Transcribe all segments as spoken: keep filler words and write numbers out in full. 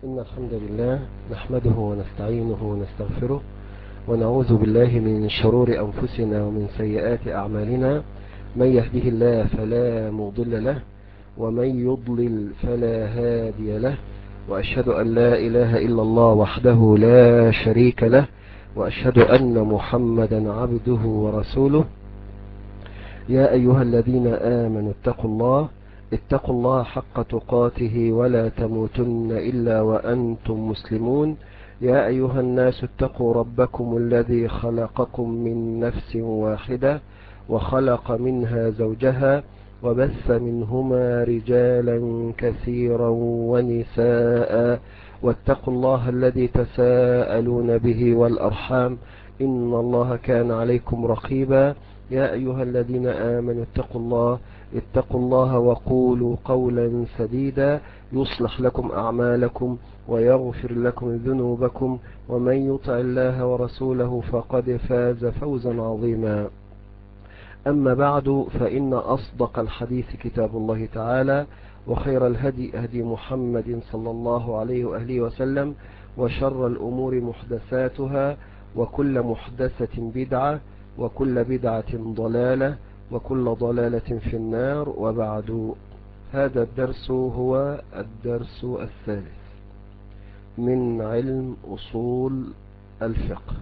إن الحمد لله نحمده ونستعينه ونستغفره ونعوذ بالله من شرور أنفسنا ومن سيئات أعمالنا. من يهده الله فلا مضل له ومن يضلل فلا هادي له، وأشهد أن لا إله إلا الله وحده لا شريك له، وأشهد أن محمدا عبده ورسوله. يا أيها الذين آمنوا اتقوا الله اتقوا الله حق تقاته ولا تموتن إلا وأنتم مسلمون. يا أيها الناس اتقوا ربكم الذي خلقكم من نفس واحدة وخلق منها زوجها وبث منهما رجالا كثيرا ونساء، واتقوا الله الذي تساءلون به والأرحام إن الله كان عليكم رقيبا. يا أيها الذين آمنوا اتقوا الله اتقوا الله وقولوا قولا سديدا يصلح لكم أعمالكم ويغفر لكم ذنوبكم، ومن يطع الله ورسوله فقد فاز فوزا عظيما. أما بعد، فإن أصدق الحديث كتاب الله تعالى، وخير الهدي هدي محمد صلى الله عليه وآله وسلم، وشر الأمور محدثاتها، وكل محدثة بدعة، وكل بدعة ضلالة، وكل ضلالة في النار. وبعد، هذا الدرس هو الدرس الثالث من علم أصول الفقه.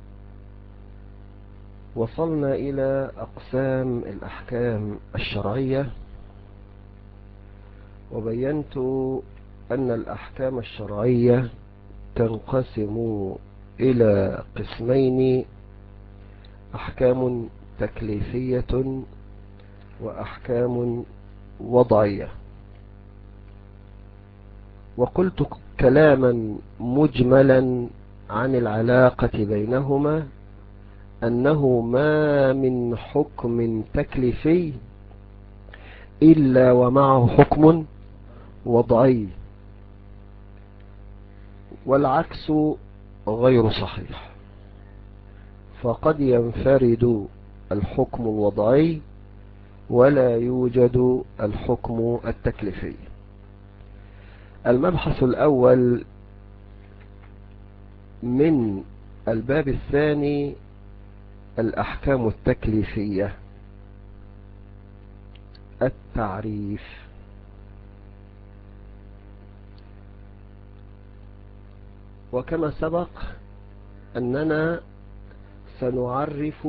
وصلنا إلى أقسام الأحكام الشرعية، وبينت أن الأحكام الشرعية تنقسم إلى قسمين: أحكام تكليفية وأحكام وضعية. وقلت كلاما مجملا عن العلاقة بينهما، أنه ما من حكم تكليفي إلا ومعه حكم وضعي، والعكس غير صحيح. فقد ينفرد الحكم الوضعي ولا يوجد الحكم التكليفي. المبحث الأول من الباب الثاني: الأحكام التكليفية. التعريف. وكما سبق أننا سنعرف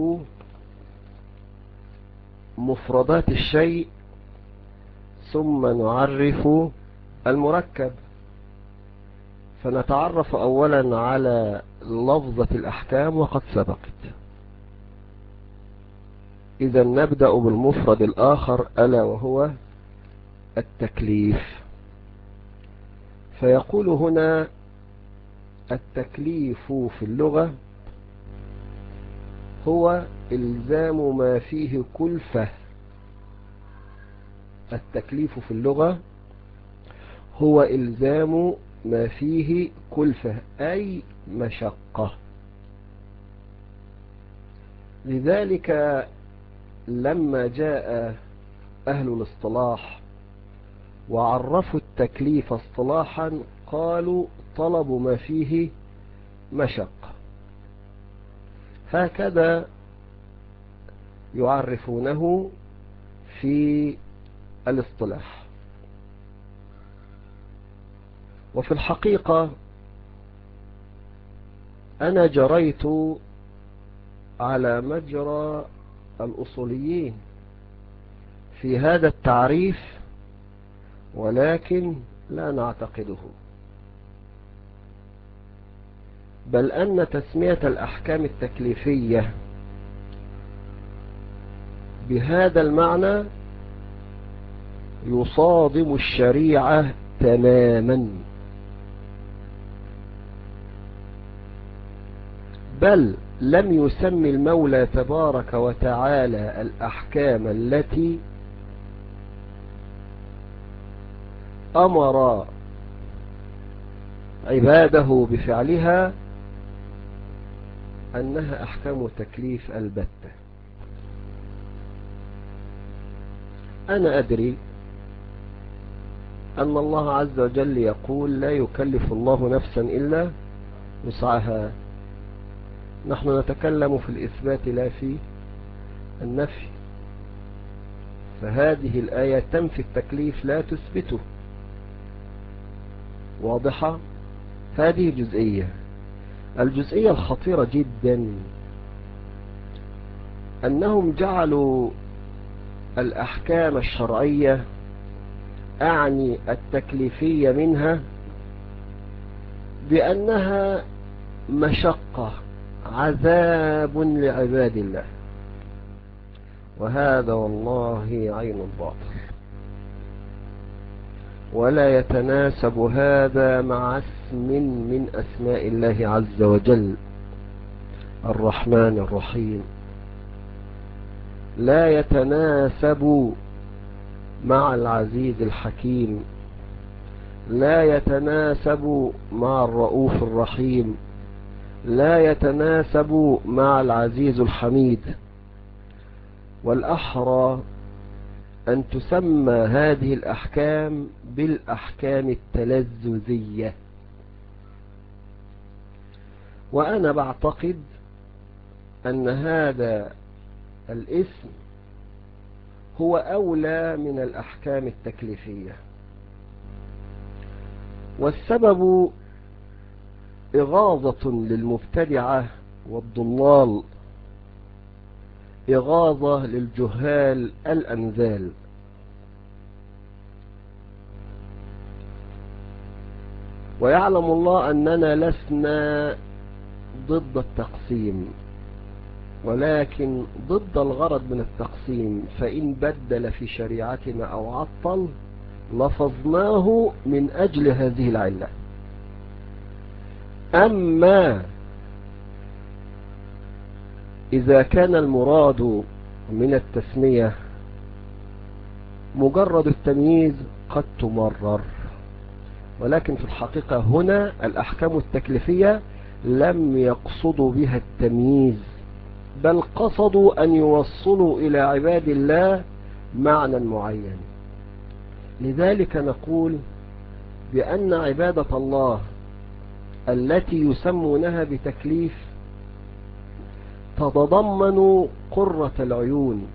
مفردات الشيء ثم نعرف المركب. فنتعرف أولا على لفظة الأحكام وقد سبقت. إذا نبدأ بالمفرد الآخر ألا وهو التكليف. فيقول هنا: التكليف في اللغة هو إلزام ما فيه كلفة. التكليف في اللغة هو إلزام ما فيه كلفة، أي مشقة. لذلك لما جاء أهل الاصطلاح وعرفوا التكليف اصطلاحا قالوا: طلب ما فيه مشقة. هكذا يعرفونه في الاصطلاح. وفي الحقيقة أنا جريت على مجرى الأصوليين في هذا التعريف، ولكن لا نعتقده، بل أن تسمية الأحكام التكليفية بهذا المعنى يصادم الشريعة تماما، بل لم يسمي المولى تبارك وتعالى الأحكام التي أمر عباده بفعلها أنها أحكام تكليف البتة. أنا أدري أن الله عز وجل يقول لا يكلف الله نفسا إلا وسعها. نحن نتكلم في الإثبات لا في النفي، فهذه الآية تنفي التكليف لا تثبته. واضحة؟ هذه جزئية. الجزئية الخطيرة جدا أنهم جعلوا الأحكام الشرعية، أعني التكليفية منها، بأنها مشقة، عذاب لعباد الله، وهذا والله عين الباطل، ولا يتناسب هذا مع اسم من أسماء الله عز وجل الرحمن الرحيم، لا يتناسب مع العزيز الحكيم، لا يتناسب مع الرؤوف الرحيم، لا يتناسب مع العزيز الحميد. والأحرى أن تسمى هذه الأحكام بالأحكام التلذذية. وأنا بعتقد أن هذا الاسم هو أولى من الأحكام التكليفية، والسبب إغاظة للمبتدعة والضلال، إغاظة للجهال الأنذال. ويعلم الله أننا لسنا ضد التقسيم، ولكن ضد الغرض من التقسيم، فإن بدل في شريعتنا أو عطل لفظناه من أجل هذه العلة. أما إذا كان المراد من التسمية مجرد التمييز قد تمرر، ولكن في الحقيقة هنا الأحكام التكليفية لم يقصدوا بها التمييز، بل قصدوا أن يوصلوا إلى عباد الله معنى معين. لذلك نقول بأن عبادة الله التي يسمونها بتكليف تتضمن قرة العيون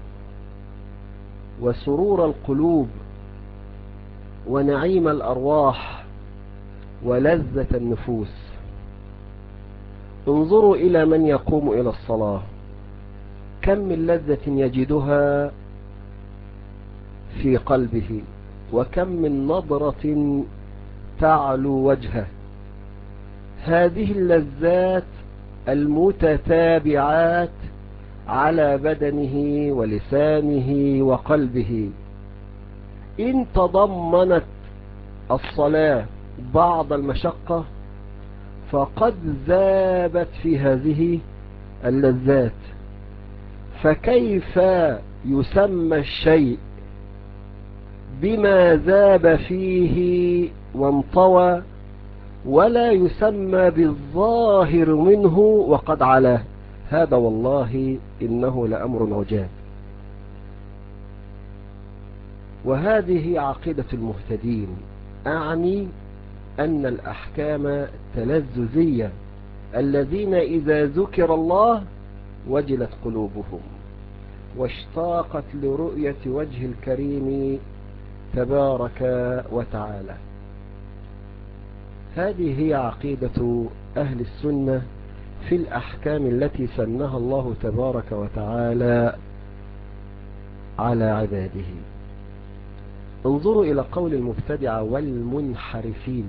وسرور القلوب ونعيم الأرواح ولذة النفوس. انظروا إلى من يقوم إلى الصلاة، كم من لذة يجدها في قلبه، وكم من نظرة تعلو وجهه. هذه اللذات المتتابعات على بدنه ولسانه وقلبه، إن تضمنت الصلاة بعض المشقة فقد ذابت في هذه اللذات. فكيف يسمى الشيء بما ذاب فيه وانطوى، ولا يسمى بالظاهر منه وقد علاه؟ هذا والله إنه لأمر عجاب. وهذه عقيدة المهتدين، أعني أن الأحكام التلذذية الذين إذا ذكر الله وجلت قلوبهم واشتاقت لرؤية وجه الكريم تبارك وتعالى. هذه هي عقيدة أهل السنة في الأحكام التي سنها الله تبارك وتعالى على عباده. انظروا إلى قول المبتدعة والمنحرفين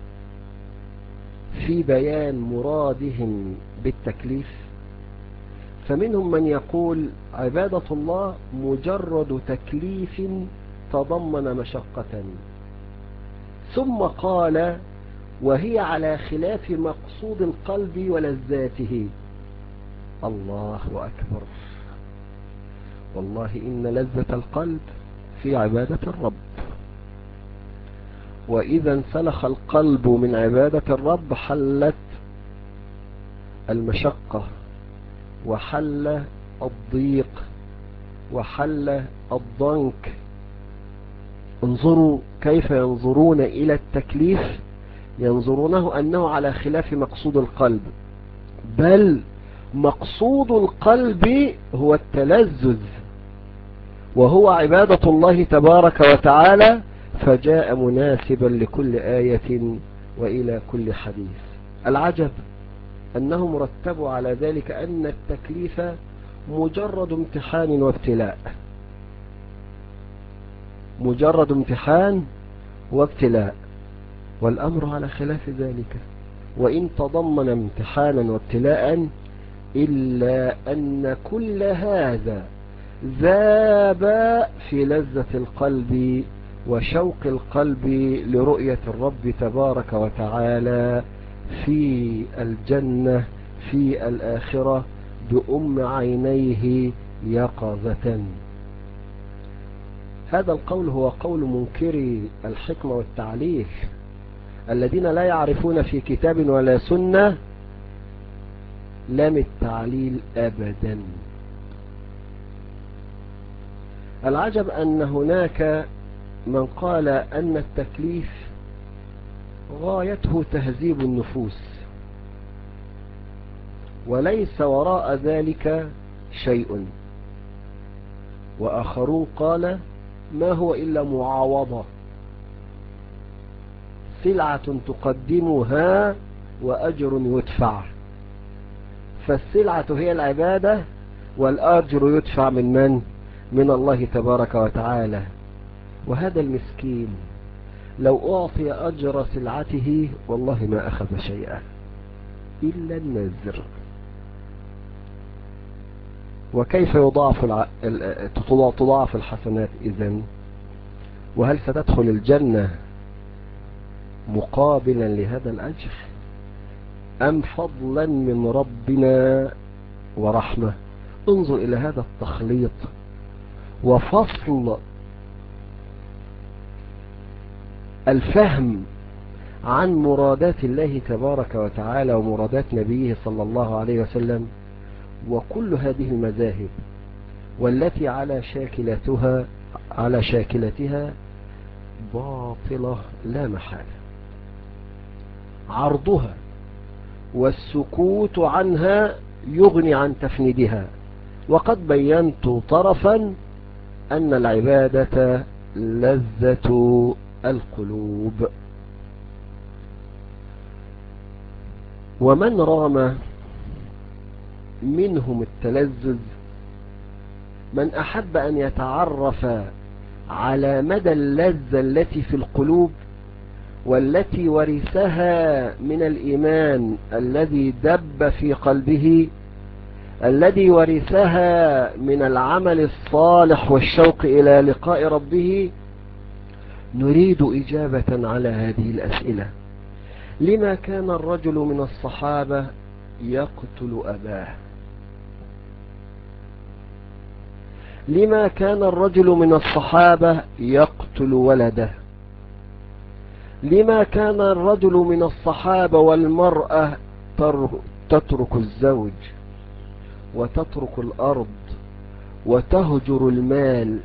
في بيان مرادهم بالتكليف. فمنهم من يقول عبادة الله مجرد تكليف تضمن مشقة، ثم قال وهي على خلاف مقصود القلب ولذاته. الله أكبر، والله إن لذة القلب في عبادة الرب، وإذا انسلخ القلب من عبادة الرب حلت المشقة وحل الضيق وحل الضنك. انظروا كيف ينظرون إلى التكليف، ينظرونه أنه على خلاف مقصود القلب، بل مقصود القلب هو التلذذ وهو عبادة الله تبارك وتعالى، فجاء مناسبا لكل آية وإلى كل حديث. العجب أنهم رتبوا على ذلك أن التكليف مجرد امتحان وابتلاء، مجرد امتحان وابتلاء، والأمر على خلاف ذلك، وإن تضمن امتحانا وابتلاء إلا أن كل هذا ذاب في لذة القلب وشوق القلب لرؤية الرب تبارك وتعالى في الجنة في الآخرة بأم عينيه يقظة. هذا القول هو قول منكري الحكمة والتعليل الذين لا يعرفون في كتاب ولا سنة لام التعليل أبدا. العجب أن هناك من قال أن التكليف غايته تهذيب النفوس وليس وراء ذلك شيء، وآخرون قال ما هو إلا معاوضة، سلعة تقدمها وأجر يدفع، فالسلعة هي العبادة والأجر يدفع من من؟ من الله تبارك وتعالى. وهذا المسكين لو أعطي أجر سلعته والله ما أخذ شيئا إلا النذر. وكيف يضاعف الع... تضاعف الحسنات إذن؟ وهل ستدخل الجنة مقابلا لهذا الأجر أم فضلا من ربنا ورحمة؟ انظر إلى هذا التخليط وفصل الفهم عن مرادات الله تبارك وتعالى ومرادات نبيه صلى الله عليه وسلم. وكل هذه المذاهب والتي على شاكلتها على شاكلتها باطلة لا محالة، عرضها والسكوت عنها يغني عن تفنيدها. وقد بينت طرفا أن العبادة لذة القلوب، ومن رام منهم التلذذ، من أحب أن يتعرف على مدى اللذة التي في القلوب والتي ورثها من الإيمان الذي دب في قلبه، الذي ورثها من العمل الصالح والشوق إلى لقاء ربه، نريد إجابة على هذه الأسئلة. لما كان الرجل من الصحابة يقتل أباه؟ لما كان الرجل من الصحابة يقتل ولده؟ لما كان الرجل من الصحابة والمرأة تترك الزوج وتترك الأرض وتهجر المال؟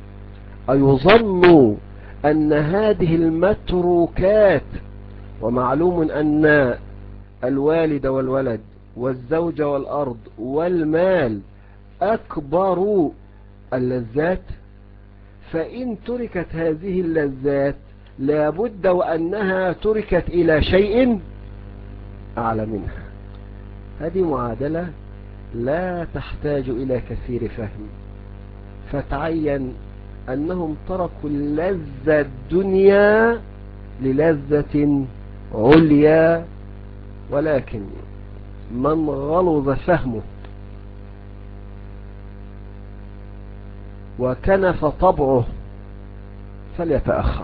أيظن أن هذه المتروكات، ومعلوم أن الوالد والولد والزوج والأرض والمال أكبر اللذات، فإن تركت هذه اللذات لابد وأنها تركت إلى شيء أعلى منها. هذه معادلة لا تحتاج إلى كثير فهم، فتعين أنهم تركوا اللذة الدنيا للذة عليا، ولكن من غلظ فهمه وكنف طبعه فليتأخر.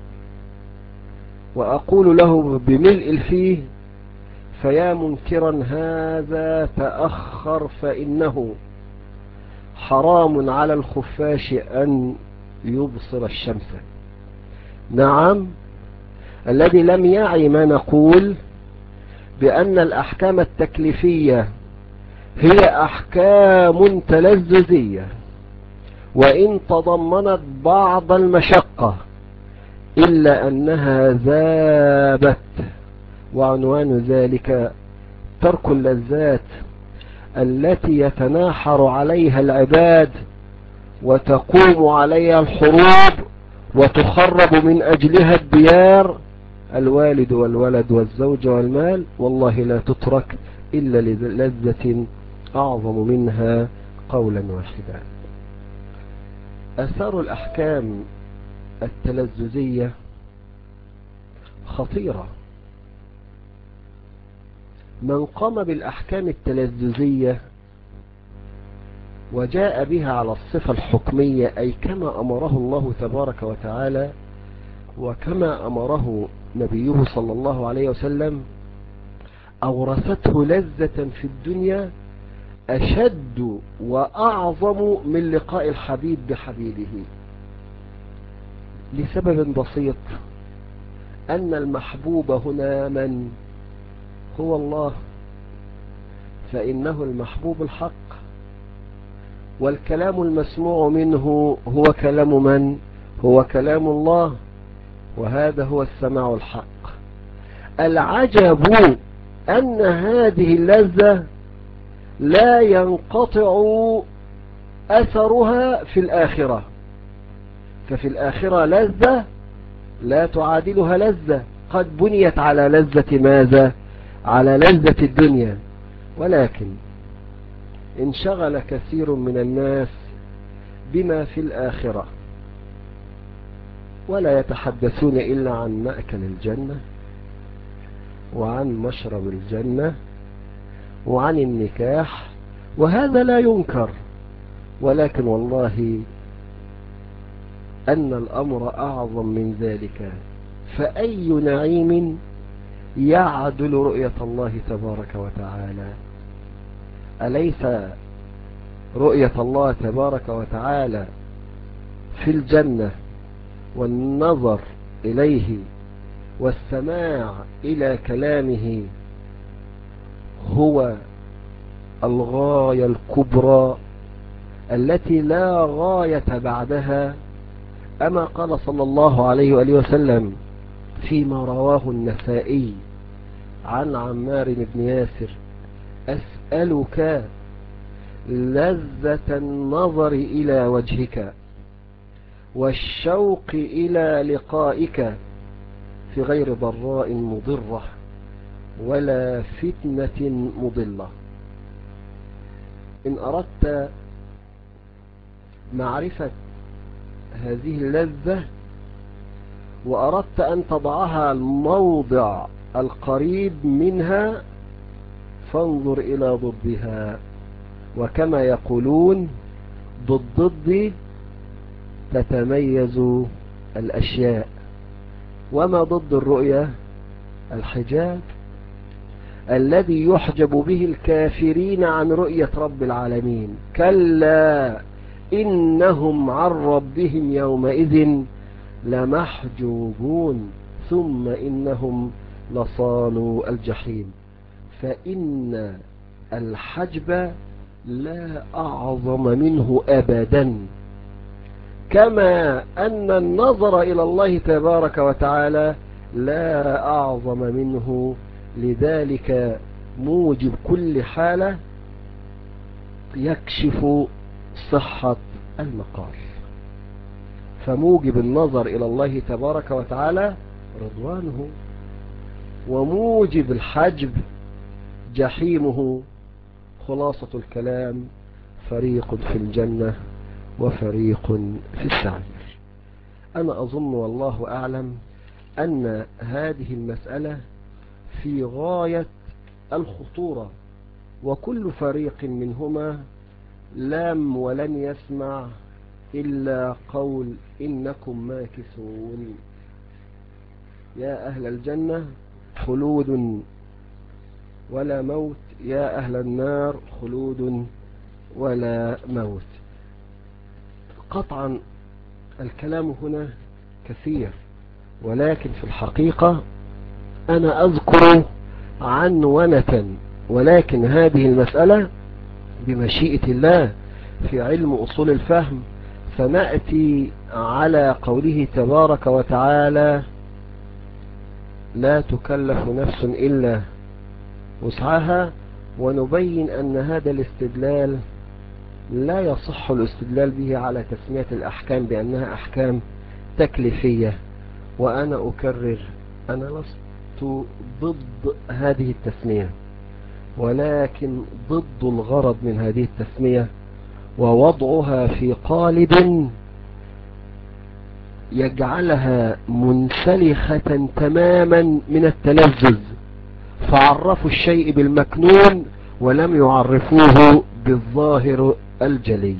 وأقول له بملء الفيه فيا منكرا هذا تأخر، فإنه حرام على الخفاش أن يبصر الشمس. نعم، الذي لم يعي ما نقول بأن الأحكام التكليفية هي أحكام تلذذية، وإن تضمنت بعض المشقة إلا أنها ذابت، وعنوان ذلك ترك اللذات التي يتناحر عليها العباد وتقوم عليها الحروب وتخرب من أجلها الديار، الوالد والولد والزوج والمال، والله لا تترك إلا للذة أعظم منها قولا واحدا. أثار الأحكام التلذذية خطيرة. من قام بالأحكام التلذذية وجاء بها على الصفة الحكمية، أي كما أمره الله تبارك وتعالى وكما أمره نبيه صلى الله عليه وسلم، أورثته لذة في الدنيا أشد وأعظم من لقاء الحبيب بحبيبه، لسبب بسيط، أن المحبوب هنا من هو الله، فإنه المحبوب الحق، والكلام المسموع منه هو كلام من؟ هو كلام الله، وهذا هو السماع الحق. العجب أن هذه اللذة لا ينقطع أثرها في الآخرة، ففي الآخرة لذة لا تعادلها لذة قد بنيت على لذة ماذا؟ على لذة الدنيا. ولكن انشغل كثير من الناس بما في الآخرة، ولا يتحدثون إلا عن مأكل الجنة وعن مشرب الجنة وعن النكاح، وهذا لا ينكر، ولكن والله أن الأمر أعظم من ذلك. فأي نعيم يعدل رؤية الله تبارك وتعالى؟ أليس رؤية الله تبارك وتعالى في الجنة والنظر إليه والسماع إلى كلامه هو الغاية الكبرى التي لا غاية بعدها؟ أما قال صلى الله عليه وآله وسلم فيما رواه النسائي عن عمار بن ياسر: أسألك لذة النظر إلى وجهك والشوق إلى لقائك في غير ضراء مضرة ولا فتنة مضلة. إن أردت معرفة هذه اللذة وأردت أن تضعها الموضع القريب منها، فانظر إلى ضدها، وكما يقولون بالضد تتميز الأشياء. وما ضد الرؤية؟ الحجاب الذي يحجب به الكافرين عن رؤية رب العالمين. كلا إنهم عن ربهم يومئذ لمحجوبون ثم إنهم لصالوا الجحيم. فإن الحجب لا أعظم منه أبدا، كما أن النظر إلى الله تبارك وتعالى لا أعظم منه. لذلك موجب كل حالة يكشف صحة المقال. فموجب النظر إلى الله تبارك وتعالى رضوانه، وموجب الحجب جحيمه. خلاصة الكلام: فريق في الجنة وفريق في السعير. أنا أظن والله أعلم أن هذه المسألة في غاية الخطورة، وكل فريق منهما لم ولن يسمع إلا قول إنكم ماكثون. يا أهل الجنة خلود ولا موت، يا أهل النار خلود ولا موت. قطعا الكلام هنا كثير، ولكن في الحقيقة أنا أذكر عنونة، ولكن هذه المسألة بمشيئة الله في علم أصول الفهم سنأتي على قوله تبارك وتعالى لا تكلف نفس إلا وسعها، ونبين أن هذا الاستدلال لا يصح الاستدلال به على تسمية الأحكام بأنها أحكام تكليفية. وأنا أكرر، أنا لست ضد هذه التسمية، ولكن ضد الغرض من هذه التسمية ووضعها في قالب يجعلها منسلخة تماما من التلذذ، فعرفوا الشيء بالمكنون ولم يعرفوه بالظاهر الجلي.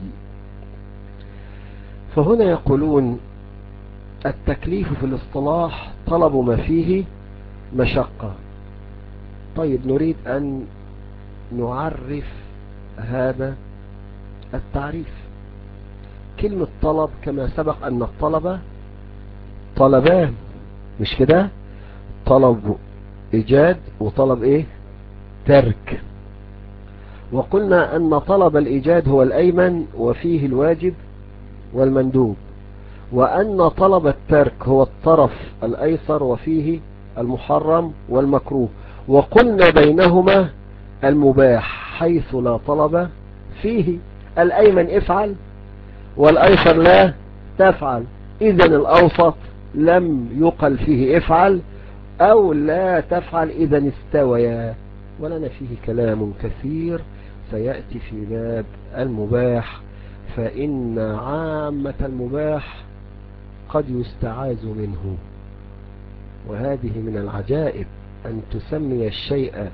فهنا يقولون التكليف في الاصطلاح طلب ما فيه مشقة. طيب نريد أن نعرف هذا التعريف. كلمة طلب كما سبق أن الطلب طلبان، مش كده؟ طلب إيجاد وطلب إيه؟ ترك. وقلنا أن طلب الإيجاد هو الأيمن وفيه الواجب والمندوب، وأن طلب الترك هو الطرف الأيسر وفيه المحرم والمكروه. وقلنا بينهما المباح حيث لا طلب فيه، الأيمن افعل والأيسر لا تفعل، إذن الأوسط لم يقل فيه افعل أو لا تفعل، إذن استويا. ولنا فيه كلام كثير سيأتي في باب المباح، فإن عامة المباح قد يستعاذ منه، وهذه من العجائب أن تسمي الشيء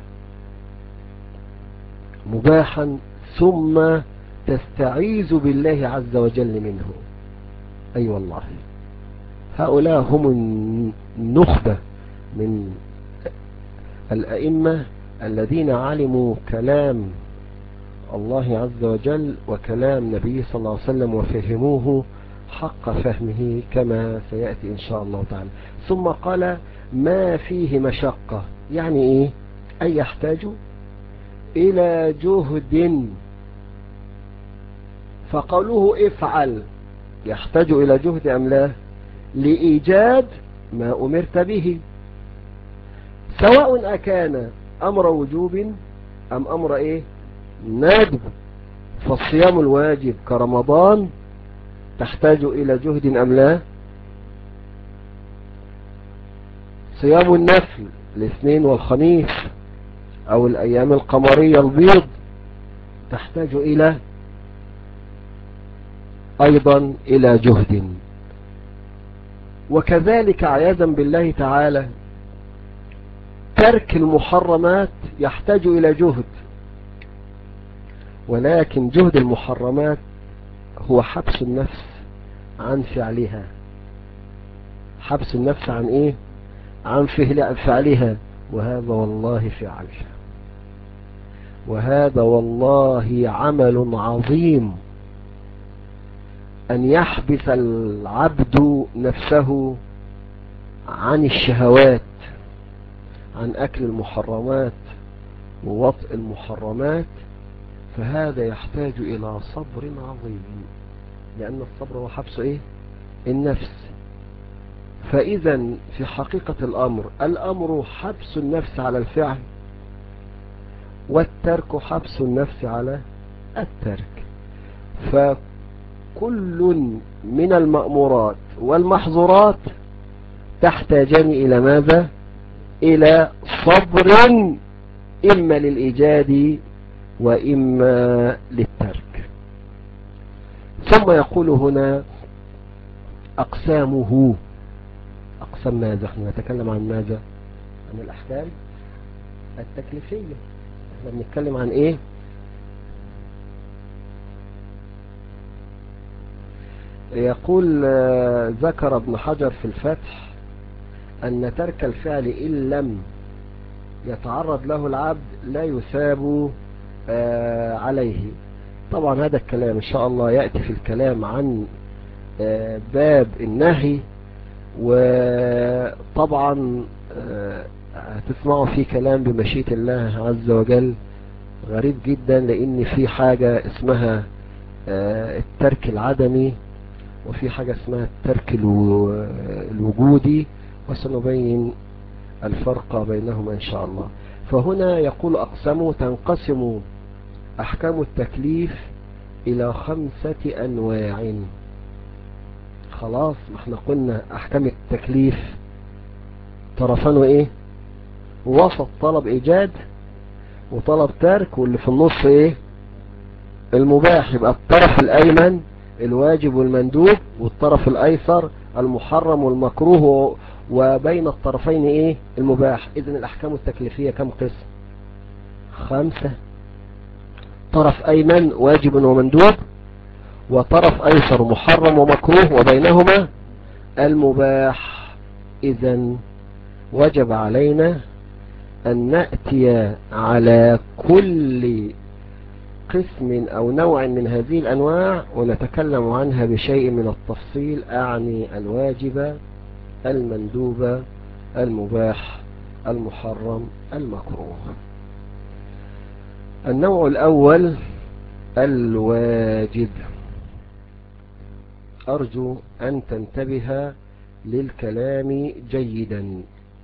مباحا ثم تستعيذ بالله عز وجل منه. أي أيوة والله، هؤلاء هم النخبة من الأئمة الذين علموا كلام الله عز وجل وكلام نبيه صلى الله عليه وسلم وفهموه حق فهمه كما سيأتي إن شاء الله تعالى. ثم قال ما فيه مشقة، يعني إيه؟ أي يحتاج إلى جهد، فقوله افعل يحتاج إلى جهد أم لا؟ لإيجاد ما أمرت به، سواء أكان أمر وجوب أم أمر إيه؟ ندب. فالصيام الواجب كرمضان تحتاج إلى جهد أم لا؟ صيام النفل الاثنين والخميس أو الأيام القمرية البيض تحتاج إلى أيضا إلى جهد. وكذلك عياذا بالله تعالى ترك المحرمات يحتاج إلى جهد، ولكن جهد المحرمات هو حبس النفس عن فعلها. حبس النفس عن إيه؟ عن فعلها. وهذا والله فعل، وهذا والله عمل عظيم، أن يحبس العبد نفسه عن الشهوات، عن أكل المحرمات ووطء المحرمات. فهذا يحتاج إلى صبر عظيم، لأن الصبر هو حبس إيه؟ النفس. فإذا في حقيقة الأمر، الأمر حبس النفس على الفعل، والترك حبس النفس على الترك. فكل من المأمورات والمحظورات تحتاجان إلى ماذا؟ إلى صبر، إما للإيجاد وإما للترك. ثم يقول هنا أقسامه. أقسام ماذا؟ احنا نتكلم عن ماذا؟ عن الأحكام التكليفية. احنا بنتكلم عن ايه؟ يقول ذكر ابن حجر في الفتح أن ترك الفعل إن لم يتعرض له العبد لا يثاب عليه. طبعا هذا الكلام إن شاء الله يأتي في الكلام عن باب النهي، وطبعا هتسمعوا فيه كلام بمشيئة الله عز وجل غريب جدا، لأن في حاجة اسمها الترك العدمي وفي حاجة اسمها الترك الو- الوجودي، وسنبين الفرق بينهما إن شاء الله. فهنا يقول أقسموا تنقسم أحكام التكليف إلى خمسة أنواع. خلاص، ما احنا قلنا أحكام التكليف طرفان وإيه؟ وسط، طلب إيجاد وطلب ترك، واللي في النص إيه؟ المباح. يبقى الطرف الأيمن الواجب والمندوب، والطرف الأيسر المحرم والمكروه، وبين الطرفين إيه؟ المباح. إذن الأحكام التكليفية كم قسم؟ خمسة. طرف أيمن واجب ومندوب، وطرف أيسر محرم ومكروه، وبينهما المباح. إذن وجب علينا أن نأتي على كل قسم أو نوع من هذه الأنواع ونتكلم عنها بشيء من التفصيل، أعني الواجب، المندوب، المباح، المحرم، المكروه. النوع الأول الواجب. أرجو أن تنتبه للكلام جيدا.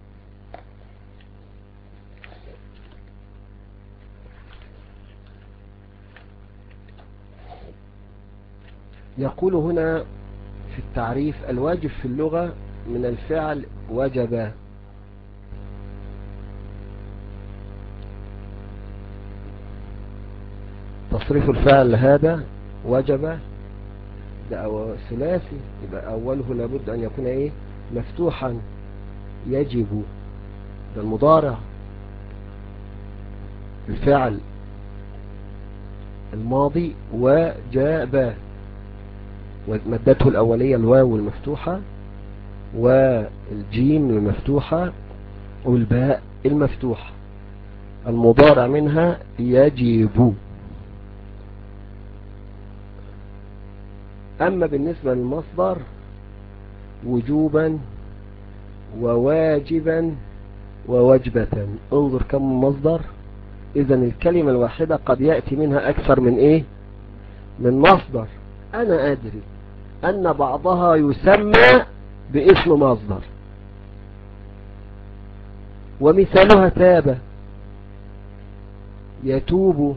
يقول هنا في التعريف: الواجب في اللغة من الفعل وجب. تصريف الفعل هذا وجب ده ثلاثي، يبقى أوله لابد أن يكون إيه؟ مفتوحا. يجب ده المضارع، الفعل الماضي وجاب، ومدته الأولية الواو المفتوحة، والجيم المفتوحة، والباء المفتوحة. المضارع منها يجب. أما بالنسبة للمصدر وجوبا وواجبا ووجبة. انظر كم مصدر. إذن الكلمة الواحدة قد يأتي منها أكثر من إيه؟ من مصدر. أنا أدري أن بعضها يسمى باسم مصدر، ومثالها تاب، يتوب،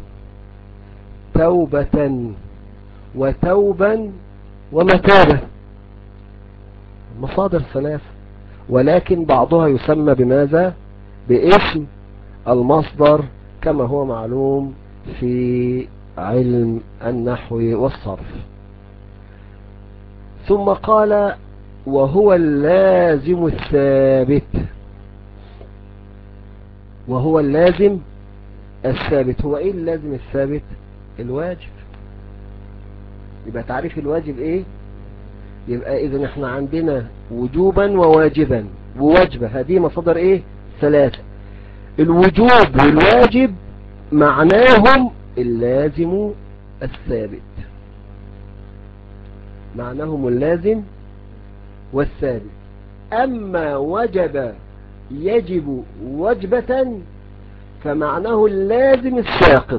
توبة، وتوبا، ومتابة. مصادر ثلاثة، ولكن بعضها يسمى بماذا؟ باسم المصدر، كما هو معلوم في علم النحو والصرف. ثم قال: وهو اللازم الثابت. وهو اللازم الثابت. هو ايه اللازم الثابت؟ الواجب. يبقى تعريف الواجب ايه؟ يبقى اذا احنا عندنا وجوبا وواجبا ووجبة، هذه مصادر ايه؟ ثلاثة. الوجوب والواجب معناهم اللازم الثابت، معناهم اللازم والثابت. اما وجب يجب وجبة فمعناه اللازم الساقط.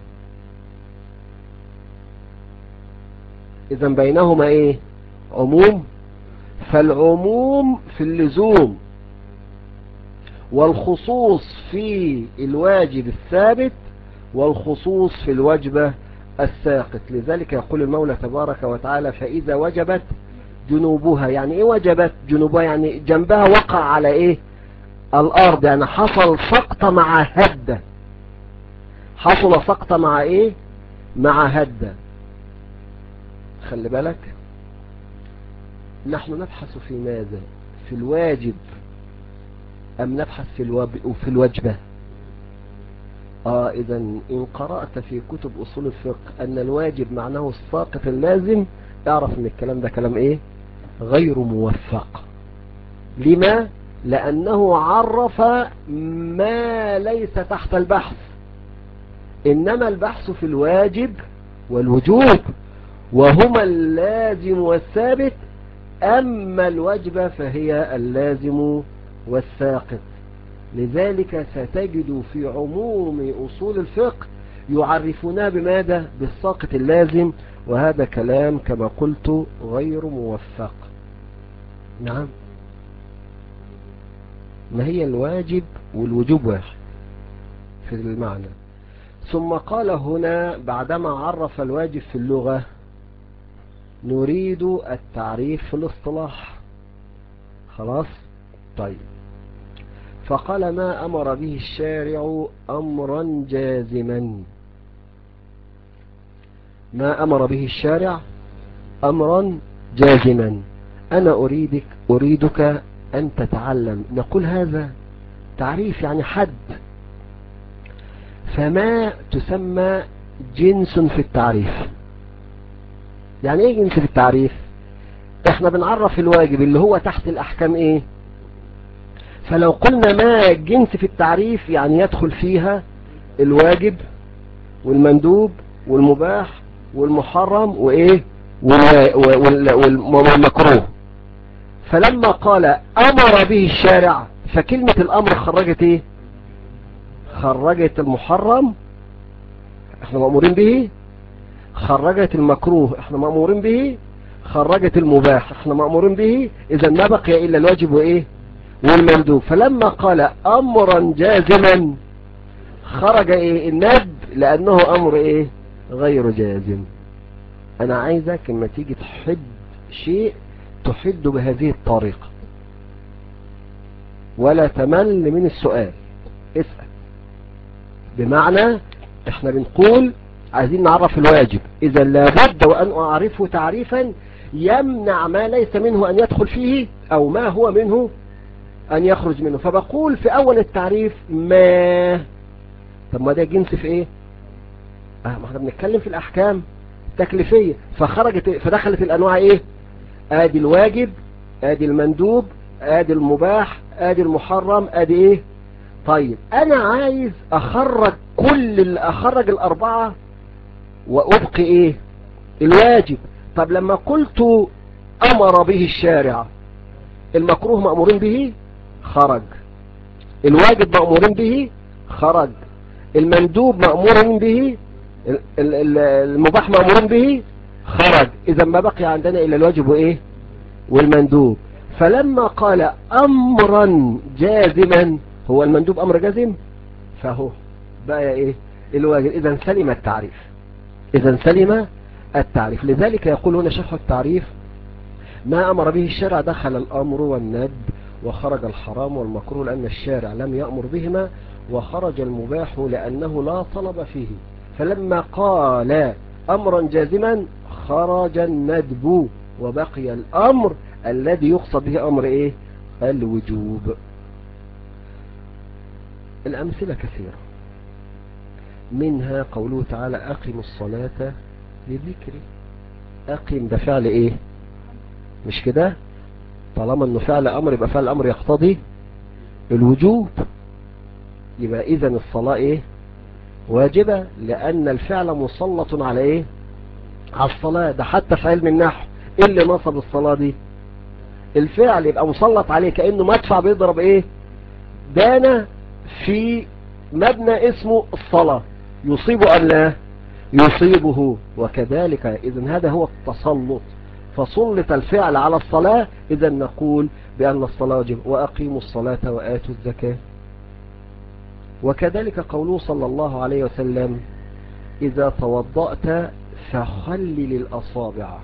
اذا بينهما ايه؟ عموم. فالعموم في اللزوم، والخصوص في الواجب الثابت، والخصوص في الوجبة الساقط. لذلك يقول المولى تبارك وتعالى: فإذا وجبت جنوبها. يعني ايه وجبت جنوبها؟ يعني جنبها وقع على ايه؟ الارض. يعني حصل سقط مع هدة. حصل سقط مع ايه؟ مع هدة. خلي بالك، نحن نبحث في ماذا؟ في الواجب ام نبحث في الوب... في الوجبة؟ اه اذا ان قرأت في كتب اصول الفقه ان الواجب معناه الساقط اللازم، اعرف ان الكلام ده كلام ايه؟ غير موفق. لما؟ لانه عرف ما ليس تحت البحث، انما البحث في الواجب والوجوب، وهما اللازم والثابت. اما الوجبة فهي اللازم والساقط. لذلك ستجد في عموم أصول الفقه يعرفونها بماذا؟ بالساقط اللازم وهذا كلام كما قلت غير موفق. نعم، ما هي الواجب والوجوب واحد في المعنى. ثم قال هنا بعدما عرف الواجب في اللغة نريد التعريف في الاصطلاح. خلاص طيب، فقال ما أمر به الشارع أمرا جازما. ما أمر به الشارع أمرا جازما. أنا أريدك أريدك أن تتعلم، نقول هذا تعريف يعني حد. فما تسمى جنس في التعريف. يعني ايه جنس في التعريف؟ احنا بنعرف الواجب اللي هو تحت الأحكام ايه. فلو قلنا ما جنس في التعريف يعني يدخل فيها الواجب والمندوب والمباح والمحرم وايه والمكروه. فلما قال امر به الشارع فكلمة الامر خرجت ايه؟ خرجت المحرم احنا مأمورين به، خرجت المكروه احنا مأمورين به، خرجت المباح احنا مأمورين به. اذا ما بقي الا الواجب وايه والمندوب. فلما قال امرا جازما خرج ايه الندب لانه امر ايه غير جازم. انا عايزك لما تيجي تحد شيء تحد بهذه الطريقة ولا تمل من السؤال، اسأل. بمعنى احنا بنقول عايزين نعرف الواجب، اذا لابد وان اعرفه تعريفا يمنع ما ليس منه ان يدخل فيه او ما هو منه ان يخرج منه. فبقول في اول التعريف ما. طب ما ده جنس في ايه؟ اه ما احنا بنتكلم في الاحكام التكليفية. فخرجت فدخلت الانواع ايه؟ ادي الواجب، ادي المندوب، ادي المباح، ادي المحرم، ادي ايه. طيب انا عايز اخرج كل اللي اخرج الاربعة وابقي ايه الواجب. طب لما قلت امر به الشارع المكروه مأمورين به خرج، الواجب مأمورين به خرج، المندوب مأمورين به، المباح مأمورين به خرج. اذا ما بقي عندنا الا الواجب وايه والمندوب. فلما قال امرا جازما، هو المندوب امر جازم فهو بقى ايه الواجب. اذا سلم التعريف، اذا سلم التعريف. لذلك يقول هنا شرح التعريف ما امر به الشارع دخل الامر والندب وخرج الحرام والمكروه لان الشارع لم يأمر بهما، وخرج المباح لانه لا طلب فيه. فلما قال امرا جازما خرج الندب وبقي الامر الذي يقصد به امر ايه الوجوب. الامثلة كثيرة، منها قوله تعالى اقم الصلاة لذكري. اقم ده فعل ايه مش كده؟ طالما انه فعل امر يبقى فعل الامر يقتضي الوجوب. يبقى اذا الصلاة ايه واجبة لان الفعل مسلط على ايه على الصلاة. ده حتى في علم النحو ايه اللي نصب الصلاة دي؟ الفعل يبقى مسلط عليه كأنه مدفع بيضرب ايه دانا في مبنى اسمه الصلاة، يصيبه ام لا يصيبه. وكذلك اذا هذا هو التسلط، فسلط الفعل على الصلاة. اذا نقول بان الصلاة واجب واقيموا الصلاة واتوا الزكاة. وكذلك قوله صلى الله عليه وسلم اذا توضأت فخلل الاصابع.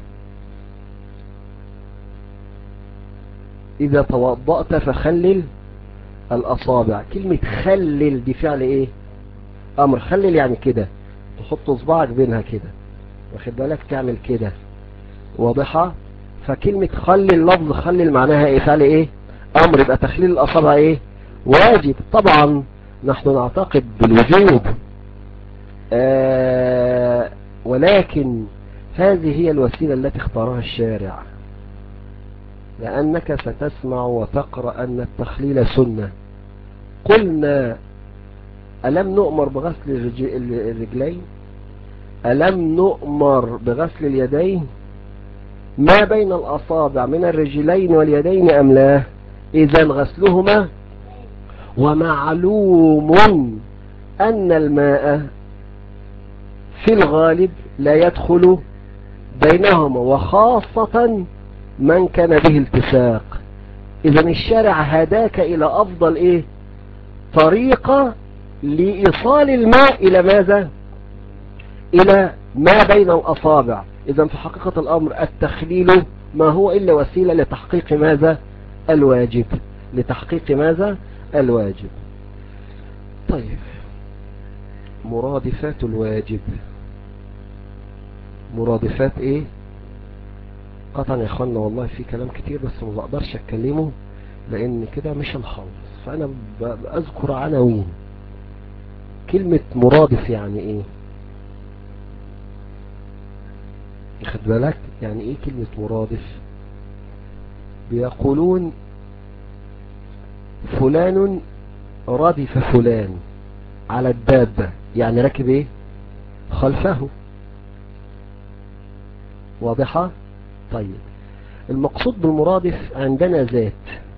اذا توضأت فخلل الاصابع. كلمة خلل دي فعل ايه امر. خلل يعني كده تحط صباعك بينها كده واخد بالك تعمل كده واضحة. فكلمة خلل لفظ خلل معناها ايه فعل ايه امر. يبقى تخليل الاصابع ايه واجب. طبعا نحن نعتقد بالوجوب آه ولكن هذه هي الوسيلة التي اختارها الشارع، لأنك ستسمع وتقرأ أن التخليل سنة. قلنا ألم نؤمر بغسل الرجلين؟ ألم نؤمر بغسل اليدين؟ ما بين الأصابع من الرجلين واليدين أم لا؟ إذا غسلهما. ومعلوم أن الماء في الغالب لا يدخل بينهما وخاصة من كان به التصاق. إذا الشارع هداك إلى أفضل إيه طريقة لإيصال الماء إلى ماذا؟ إلى ما بين الأصابع. إذا في حقيقة الأمر التخليل ما هو إلا وسيلة لتحقيق ماذا؟ الواجب. لتحقيق ماذا؟ الواجب. طيب، مرادفات الواجب. مرادفات ايه؟ قطعا يا اخوانا والله في كلام كتير بس ما بقدرش اتكلمه لان كده مش هنخلص، فانا بأذكر عناوين. كلمة مرادف يعني ايه؟ خد بالك يعني ايه كلمة مرادف؟ بيقولون فلان ردف فلان على الدابة، يعني راكب ايه؟ خلفه. واضحة؟ طيب، المقصود بالمرادف عندنا ذات.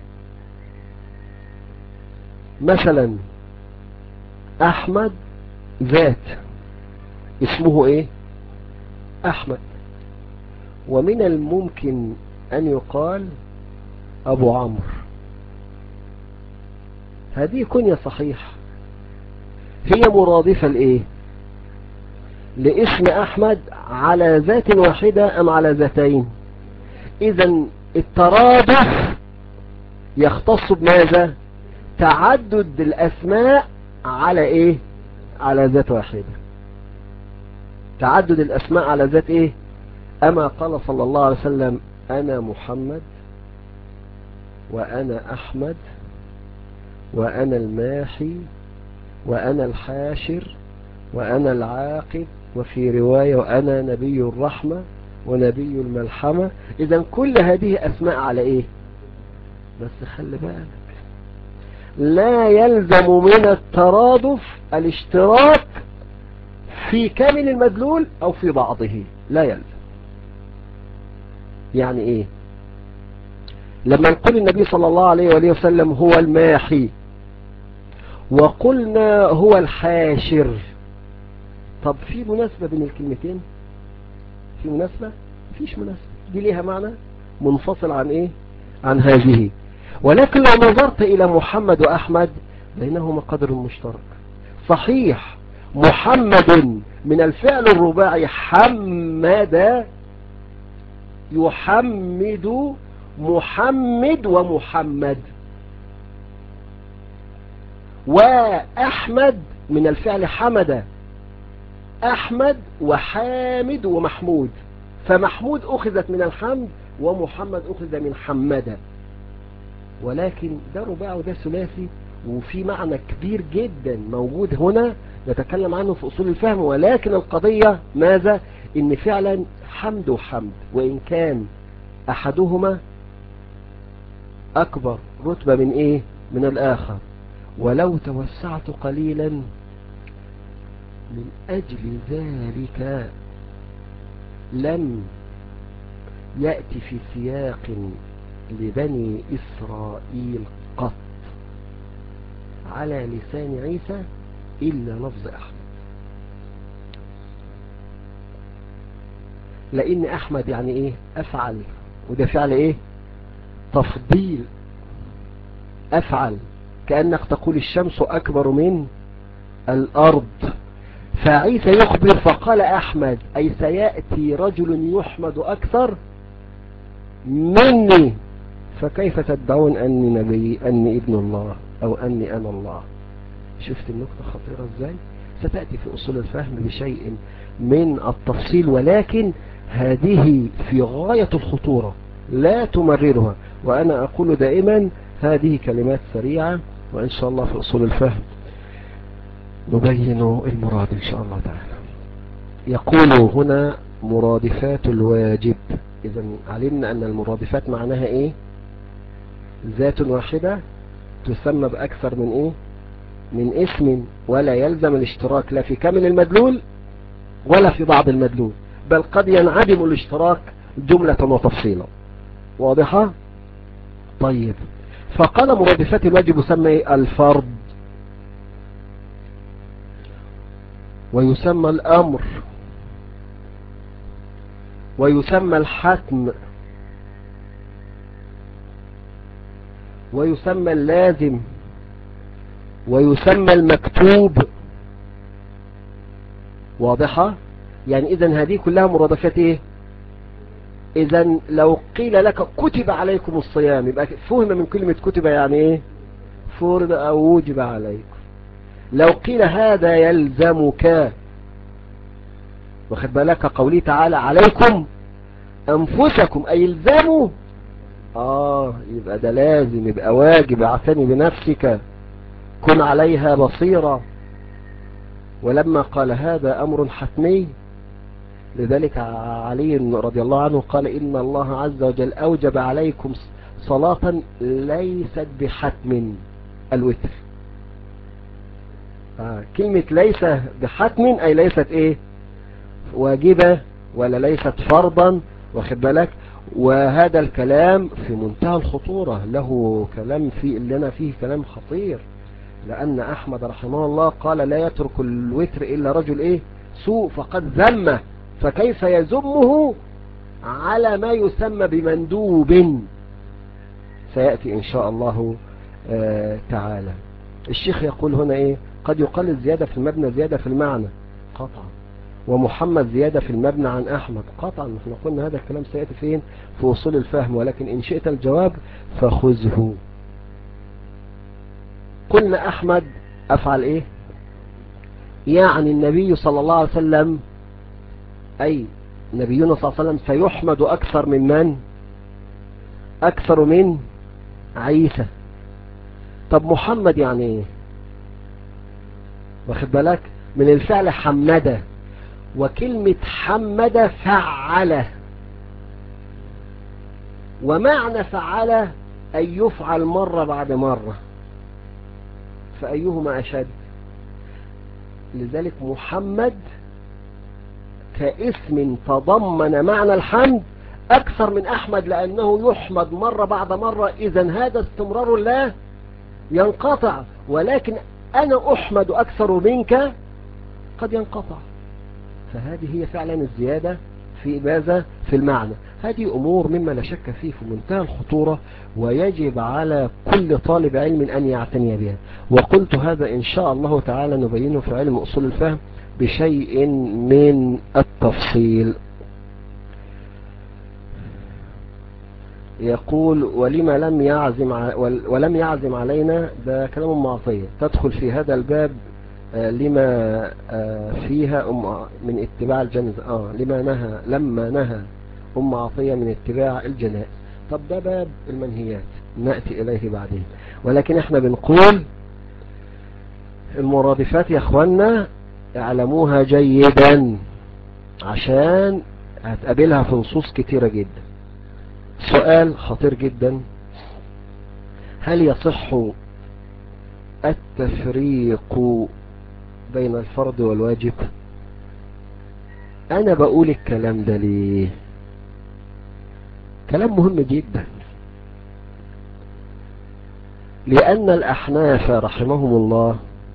مثلا احمد ذات اسمه ايه؟ احمد. ومن الممكن ان يقال ابو عمرو، هذه كنية صحيح، هي مرادفة لايه؟ لاسم احمد على ذات واحدة ام على ذاتين؟ اذا الترادف يختص بماذا؟ تعدد الاسماء على ايه؟ على ذات واحدة. تعدد الاسماء على ذات ايه؟ اما قال صلى الله عليه وسلم انا محمد وانا احمد وانا الماحي وانا الحاشر وانا العاقب، وفي رواية وانا نبي الرحمة ونبي الملحمة. اذا كل هذه اسماء على ايه؟ بس خلي بالك، لا يلزم من الترادف الاشتراك في كامل المدلول او في بعضه، لا يلزم. يعني ايه؟ لما نقول النبي صلى الله عليه وآله وسلم هو الماحي وقلنا هو الحاشر، طب في مناسبة بين الكلمتين؟ في مناسبة؟ فيش مناسبة، دي ليها معنى منفصل عن ايه؟ عن هذه. ولكن لو نظرت الى محمد واحمد بينهما قدر مشترك. صحيح محمد من الفعل الرباعي حمد يحمد محمد ومحمد، وأحمد من الفعل حمد أحمد وحامد ومحمود، فمحمود أخذت من الحمد ومحمد أخذ من حمد. ولكن ده رباعي وده ثلاثي، وفي معنى كبير جدا موجود هنا نتكلم عنه في أصول الفهم. ولكن القضية ماذا؟ إن فعلا حمد وحمد، وإن كان أحدهما أكبر رتبة من إيه؟ من الآخر. ولو توسعت قليلا من أجل ذلك لم يأتي في سياق لبني إسرائيل قط على لسان عيسى إلا لفظ أحمد. لأن أحمد يعني إيه؟ أفعل، وده فعل إيه؟ تفضيل. أفعل كأنك تقول الشمس أكبر من الأرض، فعيسى يخبر فقال أحمد، أي سيأتي رجل يحمد أكثر مني، فكيف تدعون أني نبي، أني ابن الله، أو أني أنا الله؟ شفت النقطة خطيرة إزاي؟ ستأتي في أصول الفهم بشيء من التفصيل، ولكن هذه في غاية الخطورة، لا تمررها. وأنا أقول دائما هذه كلمات سريعة، وإن شاء الله في أصول الفهم نبين المراد إن شاء الله تعالى. يقول هنا مرادفات الواجب. إذا علمنا أن المرادفات معناها إيه؟ ذات واحدة تسمى بأكثر من إيه؟ من اسم، ولا يلزم الاشتراك لا في كامل المدلول ولا في بعض المدلول، بل قد ينعدم الاشتراك جملة وتفصيلا. واضحة؟ طيب، فقال مرادفات الواجب يسمى الفرض، ويسمى الأمر، ويسمى الحتم، ويسمى اللازم، ويسمى المكتوب. واضحة؟ يعني إذن هذه كلها مرادفات إيه؟ إذن لو قيل لك كتب عليكم الصيام يبقى فهم من كلمة كتب يعني إيه؟ فرض أو وجب عليكم. لو قيل هذا يلزمك، واخد بالك قوله تعالى عليكم أنفسكم أي يلزموا، آه يبقى ده لازم، يبقى واجب، اعتني بنفسك، كن عليها بصيرة. ولما قال هذا أمر حتمي، لذلك علي رضي الله عنه قال إن الله عز وجل أوجب عليكم صلاة ليست بحتم، الوتر. آه. كلمة ليس بحتم أي ليست إيه واجبة ولا ليست فرضا، واخد بالك. وهذا الكلام في منتهى الخطورة، له كلام فيه اللي أنا فيه كلام خطير، لأن أحمد رحمه الله قال لا يترك الوتر إلا رجل إيه سوء فقد ذمه، فكيف يذمه على ما يسمى بمندوب، سيأتي إن شاء الله آه تعالى. الشيخ يقول هنا إيه قد يقال الزيادة في المبنى زيادة في المعنى قطعا، ومحمد زيادة في المبنى عن أحمد قطعا. نحن قلنا هذا الكلام سيأتي فين في وصول الفهم، ولكن إن شئت الجواب فخذه. قلنا أحمد أفعل إيه يعني النبي صلى الله عليه وسلم، أي نبينا صلى الله عليه وسلم سيحمد أكثر من من أكثر من عيسى. طب محمد يعني إيه واخد بالك من الفعل حمد، وكلمة حمد فعل، ومعنى فعل أن يفعل مرة بعد مرة، فأيهما أشد؟ لذلك محمد كاسم تضمن معنى الحمد أكثر من أحمد، لأنه يحمد مرة بعد مرة، إذن هذا استمرار لا ينقطع. ولكن أنا أحمد أكثر منك قد ينقطع. فهذه هي فعلا الزيادة في ماذا في المعنى. هذه أمور مما لا شك فيه في منتهى الخطورة، ويجب على كل طالب علم أن يعتني بها. وقلت هذا إن شاء الله تعالى نبينه في علم أصول الفهم بشيء من التفصيل. يقول ولما لم يعزم ولم يعزم علينا، ده كلام معطية تدخل في هذا الباب لما فيها أم من اتباع الجنائز. آه لما نهى لما نهى أم عطية من اتباع الجنائز. طب ده باب المنهيات نأتي إليه بعدين، ولكن احنا بنقول المرادفات يا اخوانا اعلموها جيدا عشان هتقابلها في نصوص كتيرة جدا. سؤال خطير جدا: هل يصح التفريق بين الفرض والواجب؟ انا بقول الكلام ده ليه؟ كلام مهم جدا، لان الاحناف رحمهم الله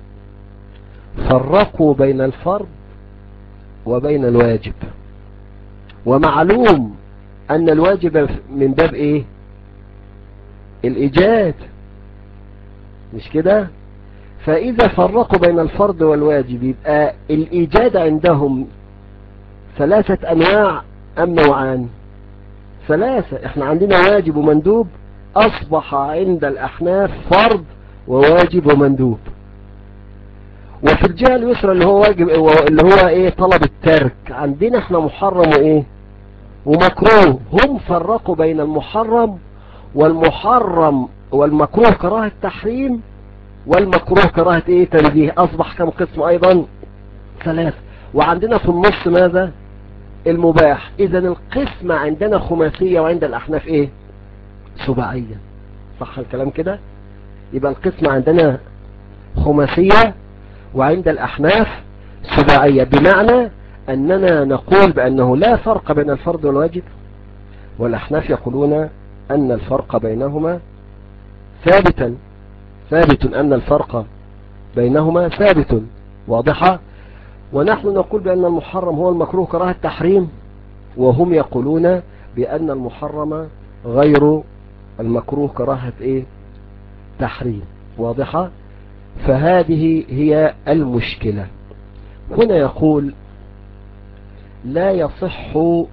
فرقوا بين الفرض وبين الواجب، ومعلوم ان الواجب من باب ايه؟ الايجاد، مش كده؟ فاذا فرقوا بين الفرض والواجب يبقى الايجاد عندهم ثلاثة انواع ام نوعان؟ ثلاثة. احنا عندنا واجب ومندوب، اصبح عند الاحناف فرض وواجب ومندوب. وفي الجهة اليسرى اللي هو واجب اللي هو ايه طلب الترك، عندنا احنا محرم وايه ومكروه. هم فرقوا بين المحرم والمحرم والمكروه كراهة تحريم، والمكروه كراهة ايه تنزيه. اصبح كم قسم ايضا؟ ثلاثة. وعندنا في النص ماذا؟ المباح. اذا القسمة عندنا خماسية وعند الاحناف ايه؟ سباعية. صح الكلام كده؟ يبقى القسمة عندنا خماسية وعند الاحناف سباعية، بمعنى اننا نقول بانه لا فرق بين الفرض والواجب، والاحناف يقولون ان الفرق بينهما ثابتا ثابت ان الفرق بينهما ثابت. واضحة؟ ونحن نقول بان المحرم هو المكروه كراهة تحريم، وهم يقولون بأن المحرم غير المكروه كراهة ايه تحريم. واضحة؟ فهذه هي المشكلة. هنا يقول لا يصح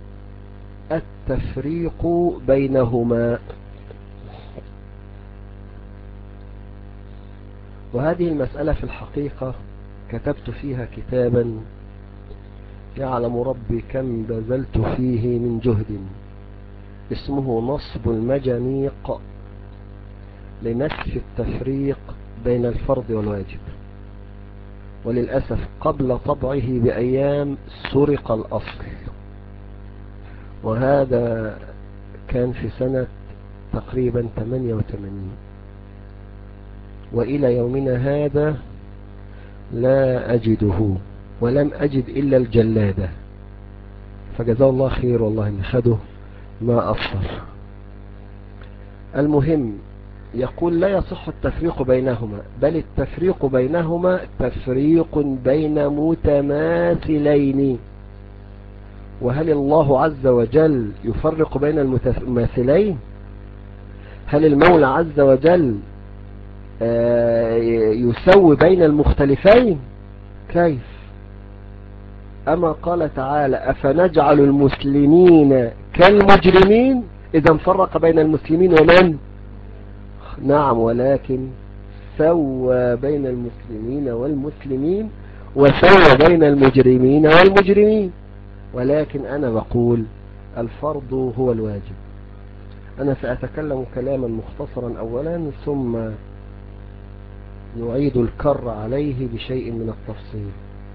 التفريق بينهما، وهذه المسألة في الحقيقة كتبت فيها كتابا يعلم ربي كم بذلت فيه من جهد، اسمه نصب المجانيق لنسف التفريق بين الفرض والواجب. وللأسف قبل طبعه بأيام سرق الأصل، وهذا كان في سنة تقريبا ثمانية وثمانين، وإلى يومنا هذا لا أجده، ولم أجد إلا الجلادة، فجزاه الله خير والله إن خده ما أصفر. المهم يقول لا يصح التفريق بينهما، بل التفريق بينهما تفريق بين متماثلين. وهل الله عز وجل يفرق بين المتماثلين؟ هل المولى عز وجل يسوي بين المختلفين؟ كيف؟ أما قال تعالى أفنجعل المسلمين كالمجرمين، إذا فرق بين المسلمين ومن؟ نعم، ولكن سوى بين المسلمين والمسلمين وسوى بين المجرمين والمجرمين. ولكن أنا بقول الفرض هو الواجب. أنا سأتكلم كلاما مختصرا أولا، ثم نعيد الكر عليه بشيء من التفصيل.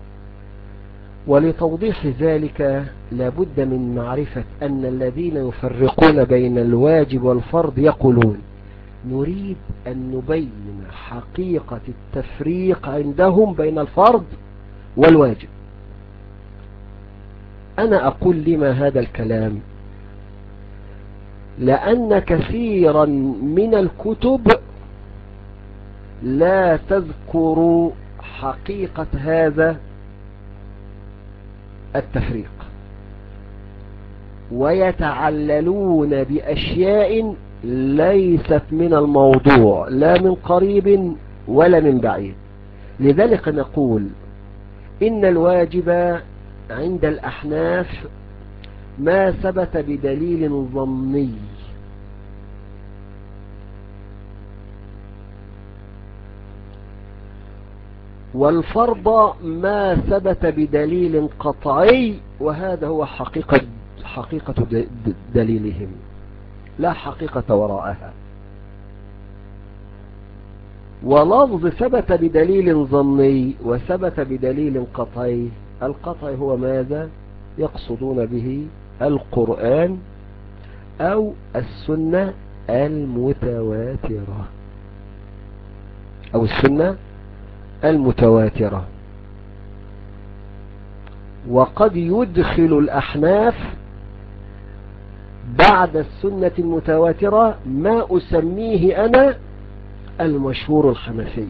ولتوضيح ذلك لابد من معرفة أن الذين يفرقون بين الواجب والفرض يقولون نريد أن نبين حقيقة التفريق عندهم بين الفرض والواجب. أنا أقول لما هذا الكلام؟ لأن كثيرا من الكتب لا تذكر حقيقة هذا التفريق، ويتعللون بأشياء ليست من الموضوع لا من قريب ولا من بعيد. لذلك نقول إن الواجب عند الأحناف ما ثبت بدليل ظني، والفرض ما ثبت بدليل قطعي، وهذا هو حقيقة حقيقة دليلهم، لا حقيقة وراءها. ولفظ ثبت بدليل ظني وثبت بدليل قطعي، القطعي هو ماذا؟ يقصدون به القرآن أو السنة المتواترة أو السنة المتواترة. وقد يدخل الأحناف بعد السنة المتواترة ما أسميه أنا المشهور الحنفي،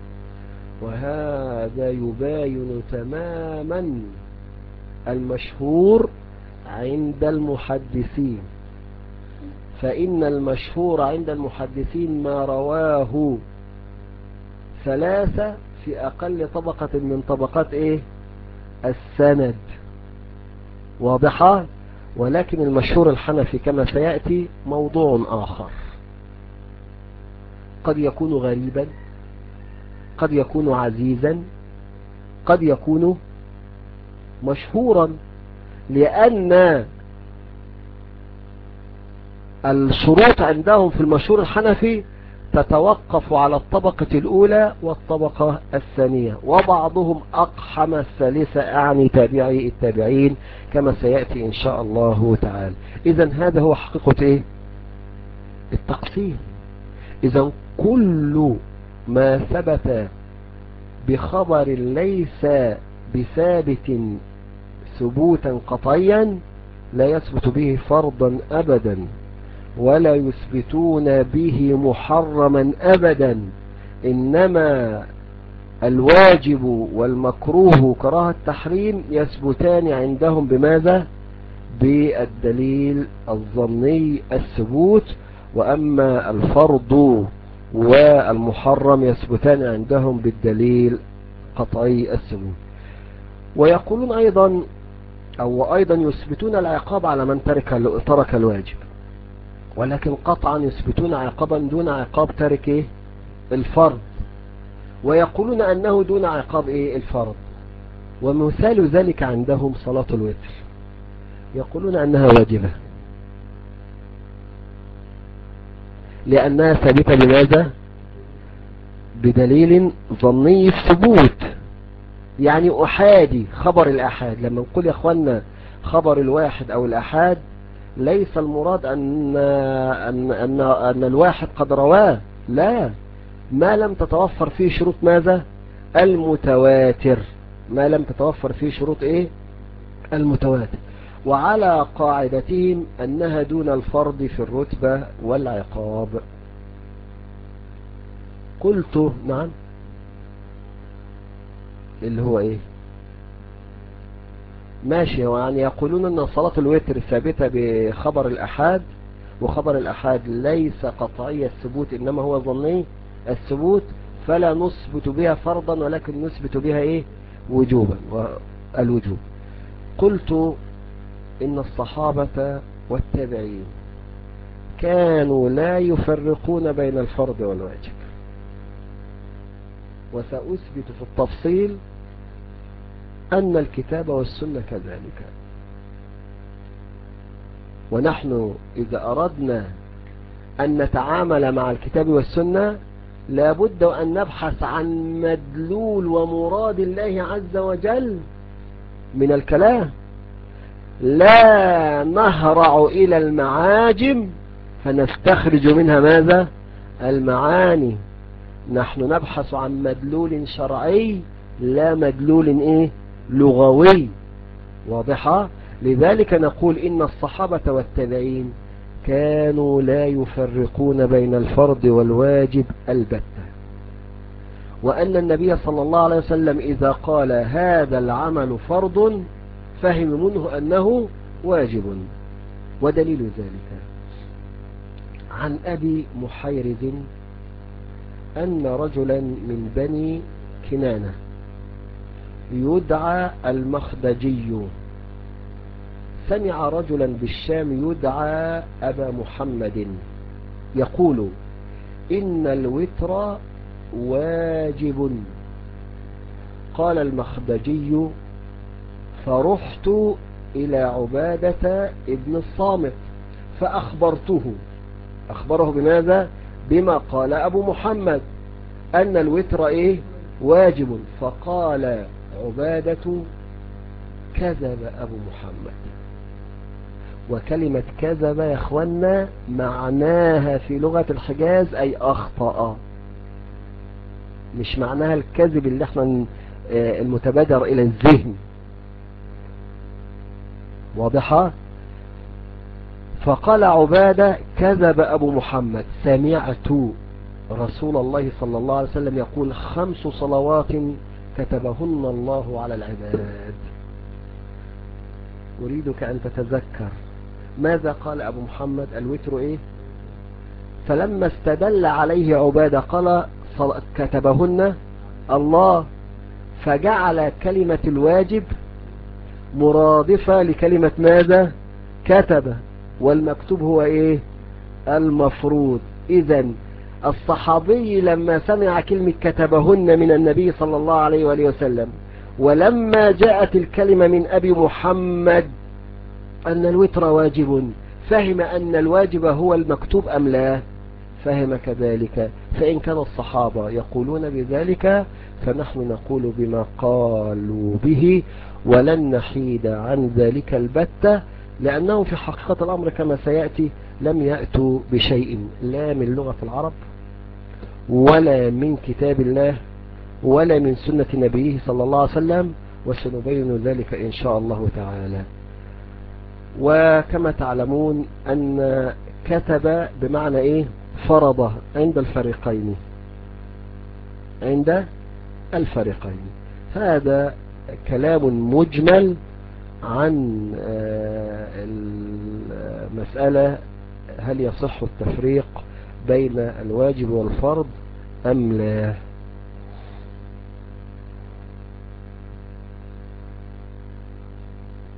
وهذا يباين تماما المشهور عند المحدثين. فإن المشهور عند المحدثين ما رواه ثلاثة في أقل طبقة من طبقات إيه؟ السند. واضحة؟ ولكن المشهور الحنفي كما سيأتي موضوع آخر، قد يكون غريبا، قد يكون عزيزا، قد يكون مشهورا، لأن الشروط عندهم في المشهور الحنفي تتوقف على الطبقة الأولى والطبقة الثانية، وبعضهم أقحم الثالثة، أعني تابعي التابعين كما سيأتي إن شاء الله تعالى. إذن هذا هو حقيقة إيه؟ التقسيم. إذن كل ما ثبت بخبر ليس بثابت ثبوتا قطعيا لا يثبت به فرضا أبدا، ولا يثبتون به محرما أبدا، إنما الواجب والمكروه كراهة التحريم يثبتان عندهم بماذا؟ بالدليل الظني الثبوت، وأما الفرض والمحرم يثبتان عندهم بالدليل قطعي الثبوت. ويقولون أيضا أو أيضا يثبتون العقاب على من ترك ترك الواجب، ولكن قطعا يثبتون عقابا دون عقاب ترك إيه؟ الفرض، ويقولون أنه دون عقاب إيه؟ الفرض. ومثال ذلك عندهم صلاة الوتر، يقولون أنها واجبة لأنها ثابتة بماذا؟ بدليل ظني الثبوت. يعني أحادي خبر الأحاد، لما نقول يا أخوانا خبر الواحد أو الأحاد ليس المراد أن, أن, أن, أن الواحد قد رواه، لا، ما لم تتوفر فيه شروط ماذا؟ المتواتر، ما لم تتوفر فيه شروط إيه؟ المتواتر. وعلى قاعدتهم أنها دون الفرض في الرتبة والعقاب. قلت نعم، اللي هو إيه؟ ماشي، يعني يقولون أن صلاة الوتر ثابتة بخبر الأحاد، وخبر الأحاد ليس قطعي الثبوت إنما هو ظني الثبوت، فلا نثبت بها فرضا ولكن نثبت بها إيه؟ وجوبا والوجوب. قلت إن الصحابة والتابعين كانوا لا يفرقون بين الفرض والواجب، وسأثبت في التفصيل أن الكتاب والسنة كذلك. ونحن إذا أردنا أن نتعامل مع الكتاب والسنة لابد أن نبحث عن مدلول ومراد الله عز وجل من الكلام، لا نهرع إلى المعاجم فنستخرج منها ماذا؟ المعاني. نحن نبحث عن مدلول شرعي لا مدلول إيه؟ لغوي. واضحة؟ لذلك نقول إن الصحابة والتابعين كانوا لا يفرقون بين الفرض والواجب البتة، وأن النبي صلى الله عليه وسلم إذا قال هذا العمل فرض فهم منه أنه واجب. ودليل ذلك عن أبي محيرز أن رجلا من بني كنانة يدعى المخدجي سمع رجلا بالشام يدعى أبا محمد يقول إن الوتر واجب. قال المخدجي فرحت إلى عبادة ابن الصامت فأخبرته، أخبره بماذا؟ بما قال أبو محمد أن الوتر إيه؟ واجب. فقال عبادة كذب أبو محمد. وكلمة كذب يا أخوانا معناها في لغة الحجاز أي أخطأ، مش معناها الكذب اللي احنا المتبادر إلى الذهن. واضحة؟ فقال عبادة كذب أبو محمد سمعت رسول الله صلى الله عليه وسلم يقول خمس صلوات كتبهن الله على العباد. أريدك أن تتذكر ماذا قال أبو محمد؟ الوتر إيه؟ فلما استدل عليه عبادة قال كتبهن الله، فجعل كلمة الواجب مرادفة لكلمة ماذا؟ كتب، والمكتوب هو إيه؟ المفروض. إذن الصحابي لما سمع كلمة كتبهن من النبي صلى الله عليه وآله وسلم، ولما جاءت الكلمة من أبي محمد أن الوتر واجب، فهم أن الواجب هو المكتوب أم لا؟ فهم كذلك. فإن كان الصحابة يقولون بذلك فنحن نقول بما قالوا به ولن نحيد عن ذلك البتة، لأنهم في حقيقة الأمر كما سيأتي لم يأتوا بشيء لا من لغة العرب ولا من كتاب الله ولا من سنة نبيه صلى الله عليه وسلم، وسنبين ذلك إن شاء الله تعالى. وكما تعلمون أن كتب بمعنى إيه؟ فرض عند الفريقين، عند الفريقين. هذا كلام مجمل عن آه، المسألة هل يصح التفريق بين الواجب والفرض أم لا.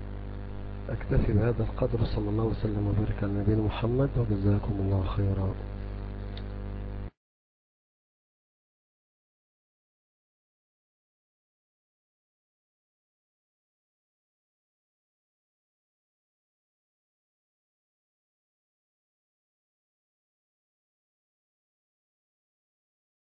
أكتفي بهذا القدر، صلى الله وسلم وبارك على نبينا محمد، وجزاكم الله خيرا.